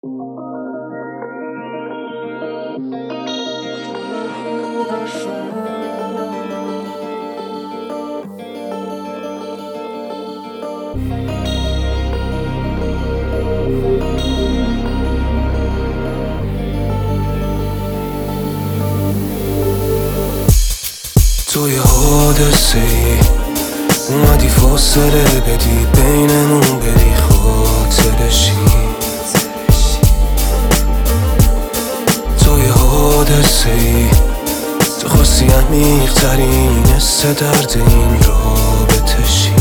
تو یه حادثه ای اومدی فاصله بدی بینمون بری خاطرشی. تو یه حادثه ای تو خواستی عمیق ترین حس درد این رابطه شی.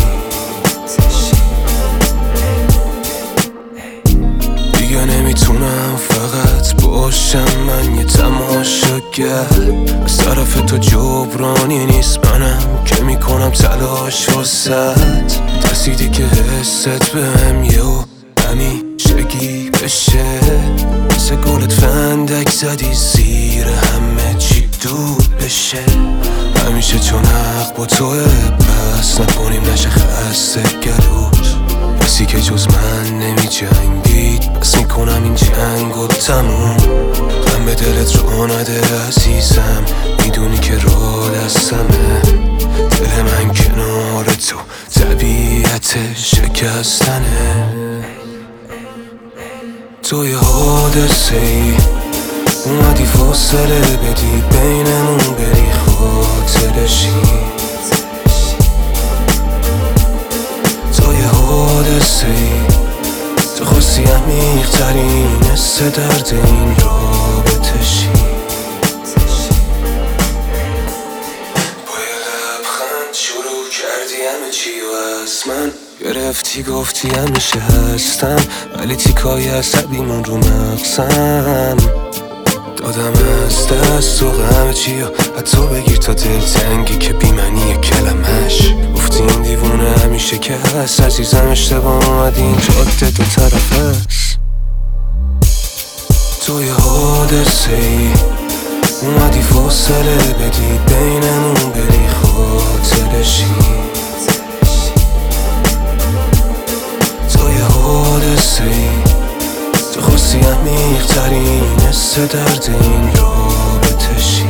دیگه نمیتونم فقط باشم من یه تماشاگر، از طرف تو جبرانی نیست منم که میکنم تلاش واسد. ترسیدی که حست بهم یهو همیشگی بشه، مثل گلت فندک زدی زیر همه چی دود بشه. همیشه چون حق با توه پس نکنیم نشه خسته گلوت. کسی که جز من نمی جنگید پس میکنم این جنگو تموم. غم به دلت رو نده عزیزم، میدونی که راه دستمه. دل من کنار تو طبیعت شکستنه. تو یه حادثه ای اومدی فاصله بدی بینمون بری خاطرشی. تو یه حادثه ای تو خواستی عمیق ترین حس درد این رابطه شی. با یه لبخند شروع کردی همه چی و از من گرفتی گفتی همیشه هستم، ولی تیکای عصبیمون رو مغزم دادم از دست و همه چی حتی بگیر تا دلتنگی که بیمنی کلمش. گفتی این دیوونه همیشه که هست عزیزم، اشتباه اومدی این جاده دو طرف هست. تو یه حادثه ای اومدی فاصله بدی بینمون بری خاطرشی. تو یه حادثه ای تو خواستی عمیق ترین حس درد این رابطه شی.